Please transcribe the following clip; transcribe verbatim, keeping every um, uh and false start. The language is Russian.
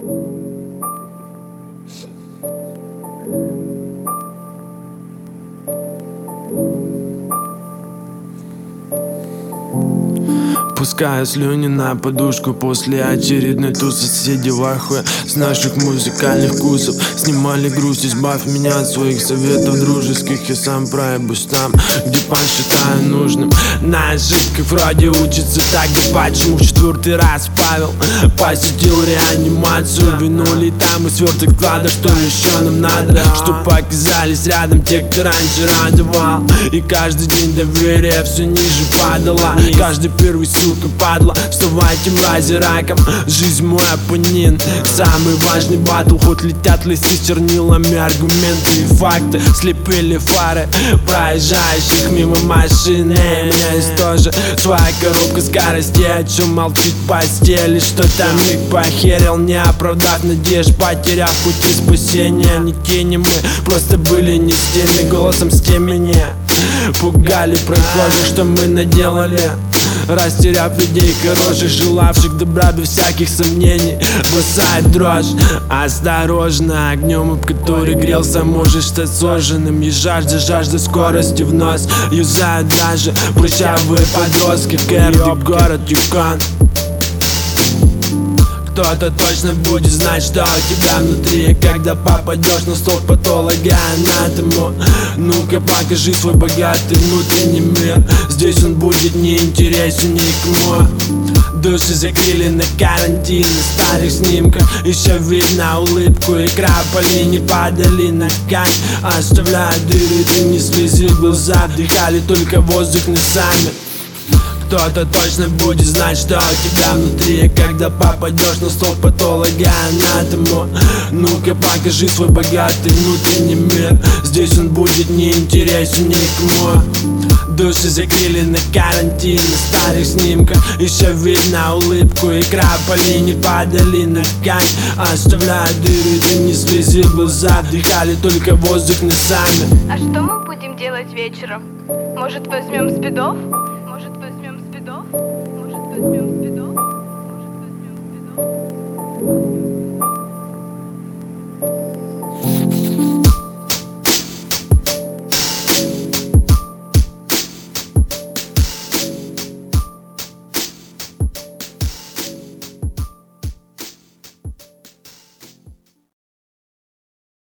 Пускаю слюни на подушку после очередной тусы. Соседи в ахуе с наших музыкальных вкусов. Снимали грусть, избавь меня от своих советов дружеских. Я сам проебусь там, где пан считаю нужным. На ошибках вроде учится так, да почему в четвертый раз Павел посетил реанимацию? Винули там и сверток клада, что еще нам надо? Чтоб оказались рядом те, кто раньше радовал. И каждый день доверие все ниже падало. Каждый первый сука падла, вставайте мрази раком. Жизнь мой оппонент, самый важный батл. Хоть летят листы с чернилами, аргументы и факты слепили фары проезжающих мимо машины. У меня есть тоже своя коробка скоростей, о чем молчит постель. И что там миг похерил, не оправдав надежд, потеряв пути спасения. Не тени мы, просто были не с теми, голосом с теми не пугали прохожих, что мы наделали, растеряв людей хороших, желавших добра без всяких сомнений. Бросает дрожь, осторожно, огнем, об который грелся, можешь стать сожженным. И жажда, жажда скорости в нос юзают даже прыщавые подростки. Каждый город Юкон. Кто-то точно будет знать, что у тебя внутри, когда попадешь на стол патолога-анатому. Ну-ка покажи свой богатый внутренний мир. Здесь он будет не интересен никому. Души закрыли на карантин, на старых снимках еще видно улыбку, и крапали не падали на ткань, оставляя дыры, дым не слезы глаза, вдыхали только воздух носами. Кто-то точно будет знать, что у тебя внутри, когда попадешь на стол патолога-анатому. Ну-ка покажи свой богатый внутренний мир. Здесь он будет не интересен никому. Души закрыли на карантин, на старых снимках еще видно улыбку, и крапали не падали на ткань, оставляя дыры, дым не слезы глаза, вдыхали только воздух носами. А что мы будем делать вечером? Может, возьмем спидов?